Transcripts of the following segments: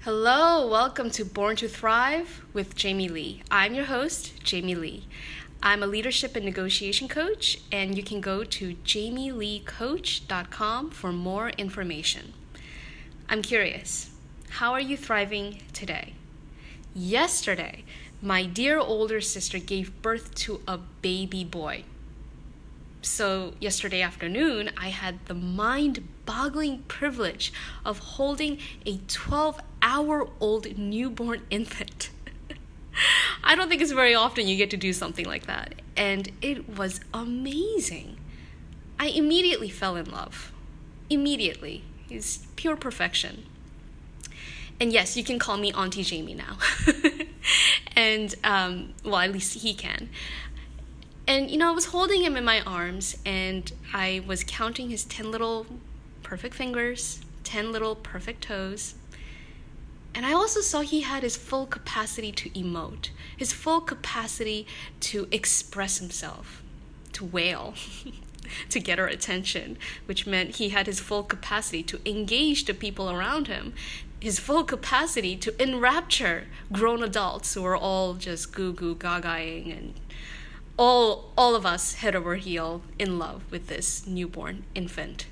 Hello, welcome to Born to Thrive with Jamie Lee. I'm your host, Jamie Lee. I'm a leadership and negotiation coach, and you can go to jamieleecoach.com for more information. I'm curious, how are you thriving today? Yesterday, my dear older sister gave birth to a baby boy. So yesterday afternoon, I had the mind-boggling privilege of holding a 12-hour-old newborn infant. I don't think it's very often you get to do something like that. And it was amazing. I immediately fell in love. Immediately. He's pure perfection. And yes, you can call me Auntie Jamie now. And, at least he can. And, I was holding him in my arms, and I was counting his 10 little perfect fingers, 10 little perfect toes. And I also saw he had his full capacity to emote, his full capacity to express himself, to wail, to get our attention, which meant he had his full capacity to engage the people around him, his full capacity to enrapture grown adults who were all just goo-goo gagaing and all of us head over heel in love with this newborn infant.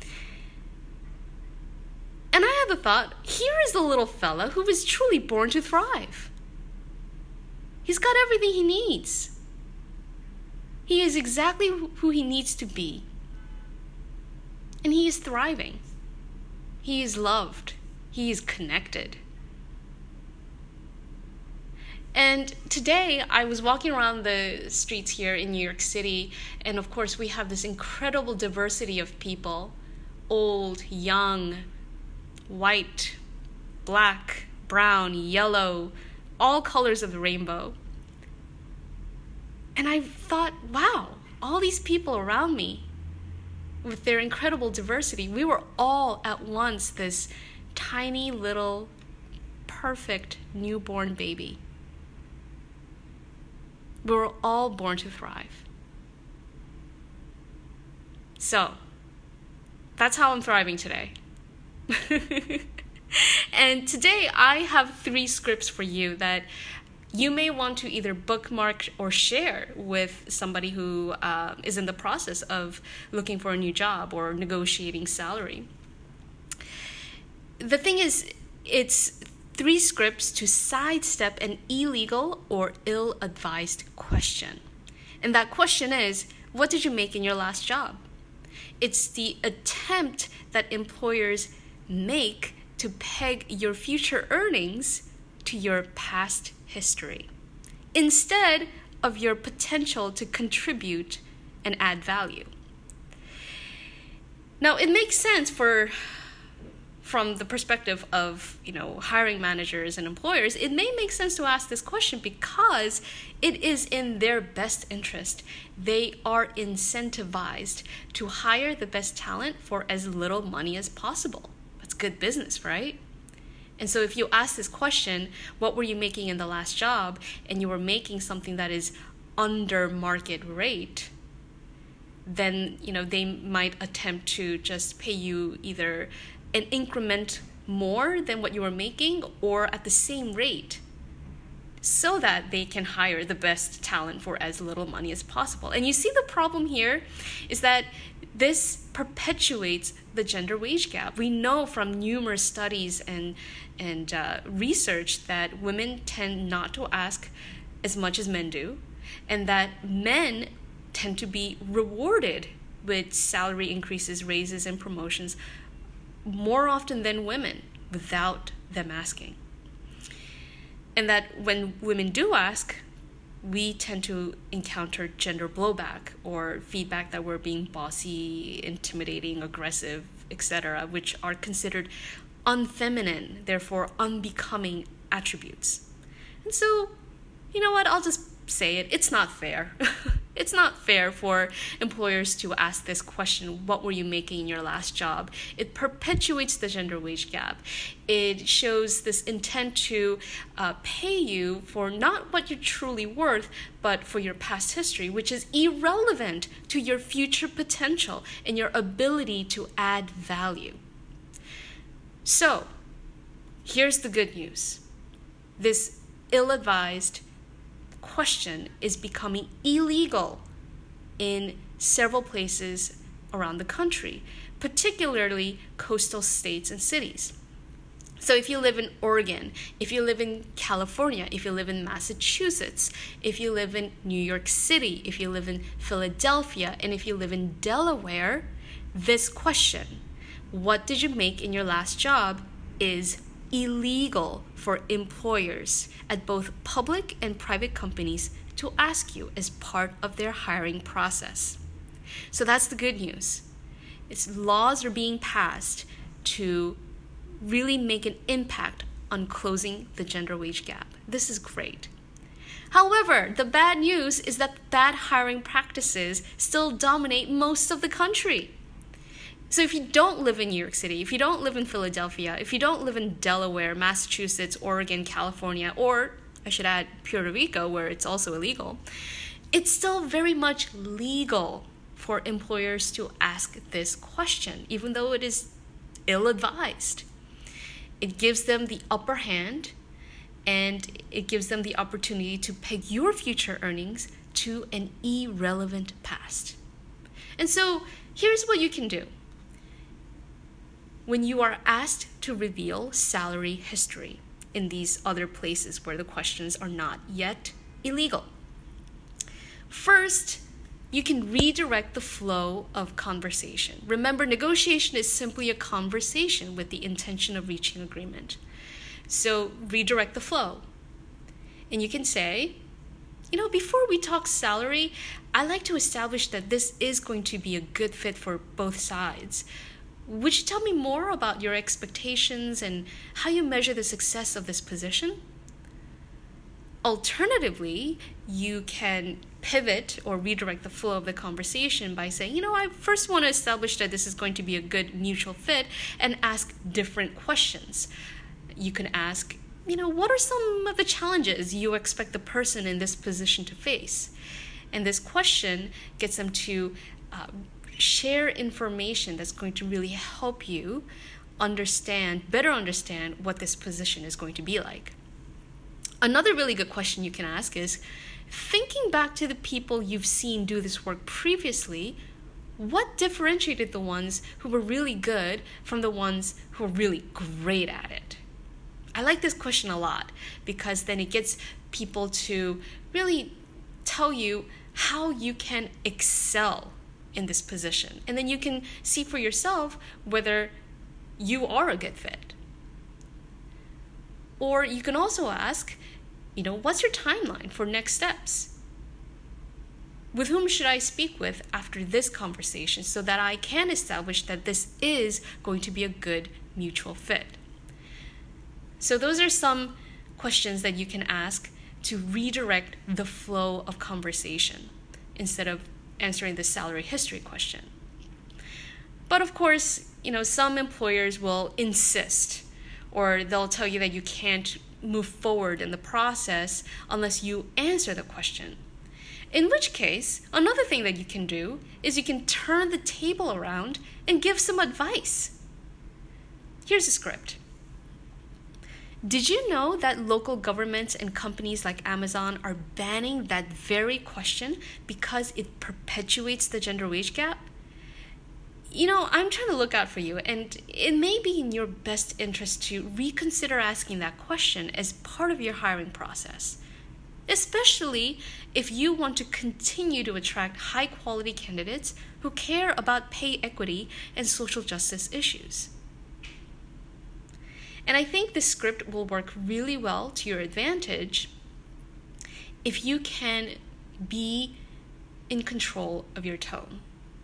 And I had the thought, here is the little fella who was truly born to thrive. He's got everything he needs. He is exactly who he needs to be. And he is thriving. He is loved. He is connected. And today I was walking around the streets here in New York City, and of course we have this incredible diversity of people, old, young, white, black, brown, yellow, all colors of the rainbow. And I thought, wow, all these people around me with their incredible diversity, we were all at once this tiny little perfect newborn baby. We were all born to thrive. So, that's how I'm thriving today. And today I have 3 scripts for you that you may want to either bookmark or share with somebody who is in the process of looking for a new job or negotiating salary. The thing is, it's 3 scripts to sidestep an illegal or ill-advised question. And that question is, what did you make in your last job? It's the attempt that employers make to peg your future earnings to your past history, instead of your potential to contribute and add value. Now, it makes sense from the perspective of, hiring managers and employers, it may make sense to ask this question because it is in their best interest. They are incentivized to hire the best talent for as little money as possible. That's good business, right? And so if you ask this question, what were you making in the last job, and you were making something that is under market rate, then, they might attempt to just pay you either an increment more than what you were making or at the same rate so that they can hire the best talent for as little money as possible. And you see, the problem here is that this perpetuates the gender wage gap. We know from numerous studies and research that women tend not to ask as much as men do, and that men tend to be rewarded with salary increases, raises, and promotions more often than women without them asking. And that when women do ask, we tend to encounter gender blowback or feedback that we're being bossy, intimidating, aggressive, etc., which are considered unfeminine, therefore unbecoming attributes. And so, you know what, I'll just say it, it's not fair. It's not fair for employers to ask this question, what were you making in your last job? It perpetuates the gender wage gap. It shows this intent to pay you for not what you're truly worth, but for your past history, which is irrelevant to your future potential and your ability to add value. So, Here's the good news. This ill-advised question is becoming illegal in several places around the country, particularly coastal states and cities. So if you live in Oregon, if you live in California, if you live in Massachusetts, if you live in New York City, if you live in Philadelphia, and if you live in Delaware, this question, what did you make in your last job, is illegal for employers at both public and private companies to ask you as part of their hiring process. So that's the good news. Laws are being passed to really make an impact on closing the gender wage gap. This is great. However, the bad news is that bad hiring practices still dominate most of the country. So if you don't live in New York City, if you don't live in Philadelphia, if you don't live in Delaware, Massachusetts, Oregon, California, or I should add Puerto Rico, where it's also illegal, it's still very much legal for employers to ask this question, even though it is ill-advised. It gives them the upper hand, and it gives them the opportunity to peg your future earnings to an irrelevant past. And so here's what you can do. When you are asked to reveal salary history in these other places where the questions are not yet illegal, first, you can redirect the flow of conversation. Remember, negotiation is simply a conversation with the intention of reaching agreement. So redirect the flow. And you can say, before we talk salary, I'd like to establish that this is going to be a good fit for both sides. Would you tell me more about your expectations and how you measure the success of this position? Alternatively, you can pivot or redirect the flow of the conversation by saying, I first want to establish that this is going to be a good mutual fit, and ask different questions. You can ask, what are some of the challenges you expect the person in this position to face? And this question gets them to share information that's going to really help you better understand what this position is going to be like. Another really good question you can ask is, thinking back to the people you've seen do this work previously, what differentiated the ones who were really good from the ones who were really great at it? I like this question a lot because then it gets people to really tell you how you can excel in this position. And then you can see for yourself whether you are a good fit. Or you can also ask, what's your timeline for next steps? With whom should I speak with after this conversation so that I can establish that this is going to be a good mutual fit? So those are some questions that you can ask to redirect the flow of conversation instead of answering the salary history question. But of course, some employers will insist, or they'll tell you that you can't move forward in the process unless you answer the question. In which case, another thing that you can do is you can turn the table around and give some advice. Here's a script. Did you know that local governments and companies like Amazon are banning that very question because it perpetuates the gender wage gap? I'm trying to look out for you, and it may be in your best interest to reconsider asking that question as part of your hiring process, especially if you want to continue to attract high-quality candidates who care about pay equity and social justice issues. And I think this script will work really well to your advantage if you can be in control of your tone.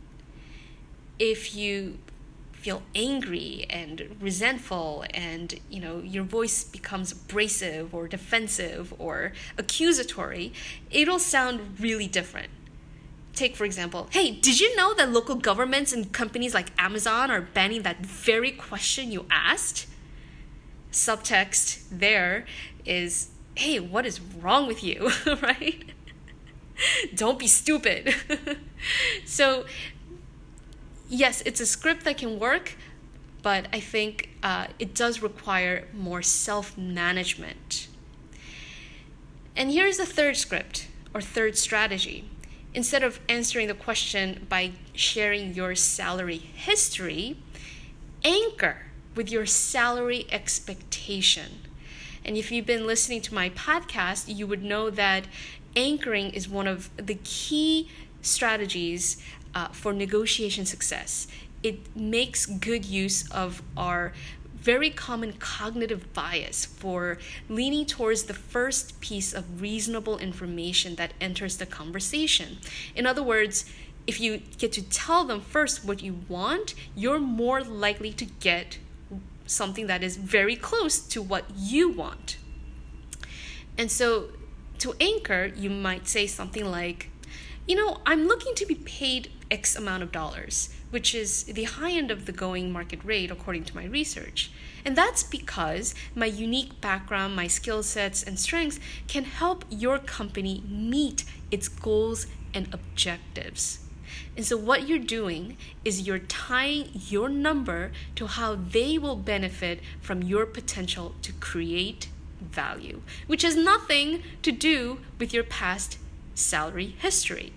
If you feel angry and resentful and your voice becomes abrasive or defensive or accusatory, it'll sound really different. Take, for example, hey, did you know that local governments and companies like Amazon are banning that very question you asked? Subtext there is, hey, what is wrong with you, right? Don't be stupid. So yes, it's a script that can work, but I think it does require more self-management. And here's the third script or third strategy. Instead of answering the question by sharing your salary history, anchor with your salary expectation. And if you've been listening to my podcast, you would know that anchoring is one of the key strategies for negotiation success. It makes good use of our very common cognitive bias for leaning towards the first piece of reasonable information that enters the conversation. In other words, if you get to tell them first what you want, you're more likely to get something that is very close to what you want. And so to anchor, you might say something like, I'm looking to be paid X amount of dollars, which is the high end of the going market rate according to my research. And that's because my unique background, my skill sets and strengths can help your company meet its goals and objectives. And so what you're doing is you're tying your number to how they will benefit from your potential to create value, which has nothing to do with your past salary history.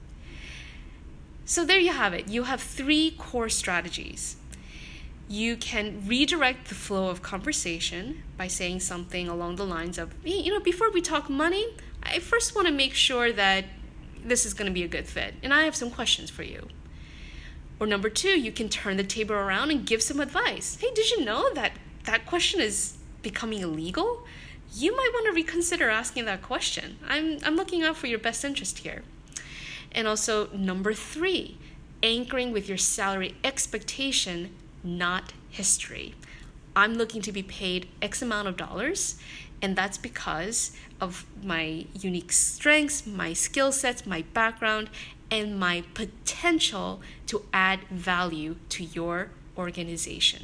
So there you have it. You have 3 core strategies. You can redirect the flow of conversation by saying something along the lines of, hey, before we talk money, I first want to make sure that this is going to be a good fit, and I have some questions for you. Or number 2, you can turn the table around and give some advice. Hey, did you know that question is becoming illegal? You might want to reconsider asking that question. I'm looking out for your best interest here. And also number 3, anchoring with your salary expectation, not history. I'm looking to be paid X amount of dollars, and that's because of my unique strengths, my skill sets, my background, and my potential to add value to your organization.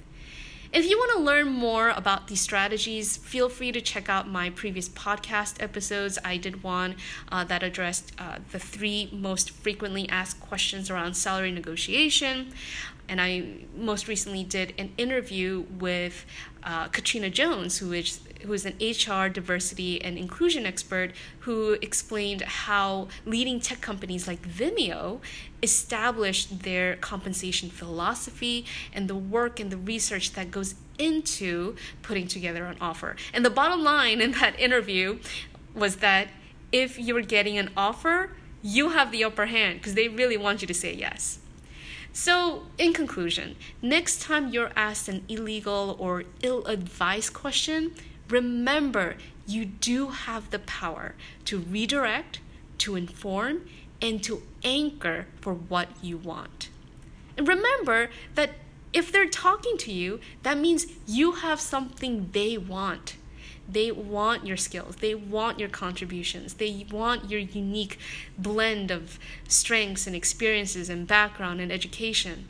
If you want to learn more about these strategies, feel free to check out my previous podcast episodes. I did one that addressed the 3 most frequently asked questions around salary negotiation. And I most recently did an interview with Katrina Jones, who is an HR diversity and inclusion expert, who explained how leading tech companies like Vimeo established their compensation philosophy and the work and the research that goes into putting together an offer. And the bottom line in that interview was that if you're getting an offer, you have the upper hand because they really want you to say yes. So, in conclusion, next time you're asked an illegal or ill-advised question, remember you do have the power to redirect, to inform, and to anchor for what you want. And remember that if they're talking to you, that means you have something they want. They want your skills. They want your contributions. They want your unique blend of strengths and experiences and background and education.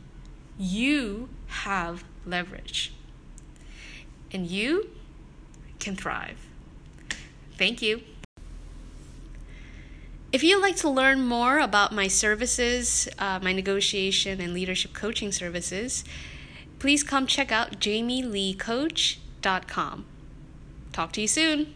You have leverage. And you can thrive. Thank you. If you'd like to learn more about my services, my negotiation and leadership coaching services, please come check out jamieleecoach.com. Talk to you soon.